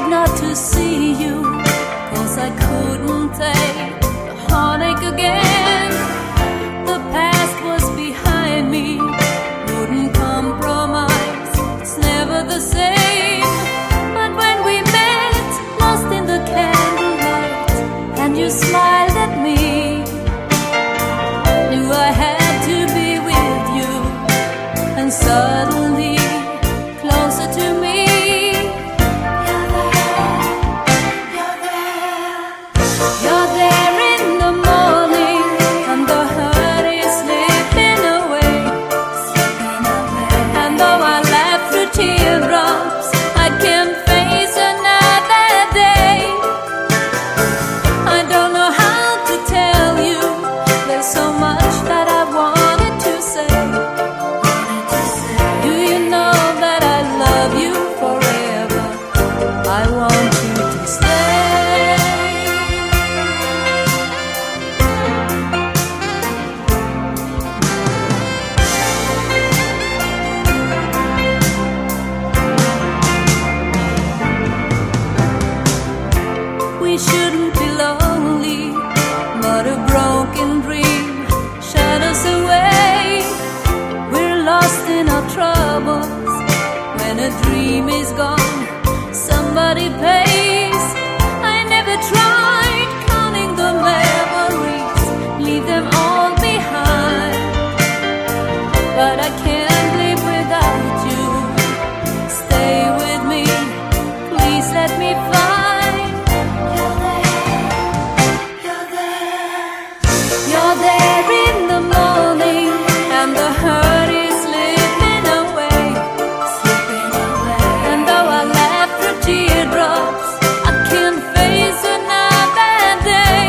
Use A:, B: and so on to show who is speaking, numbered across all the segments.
A: not to see you, 'cause I couldn't take the heartache again. The past was behind me, wouldn't compromise, it's never the same. But when we met, lost in the candlelight, and you smiled at me, knew I had to be with you, and suddenly closer to me. You're there in the morning, and the hurt is slipping away. And though I laugh through teardrops, I can't face another day. I don't know how to tell you, there's so much that I wanted to say. Do you know that I love you forever? I want you to stay. We shouldn't be lonely, but a broken dream shadows away. We're lost in our troubles. When a dream is gone, somebody pays. I never tried counting the memories, leave them all behind. But I can't live without you. Stay with me, please let me find. You're there in the morning, and the hurt is slipping away. And though I laugh through teardrops, I can't face another day.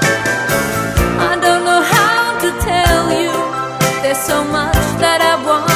A: I don't know how to tell you, there's so much that I want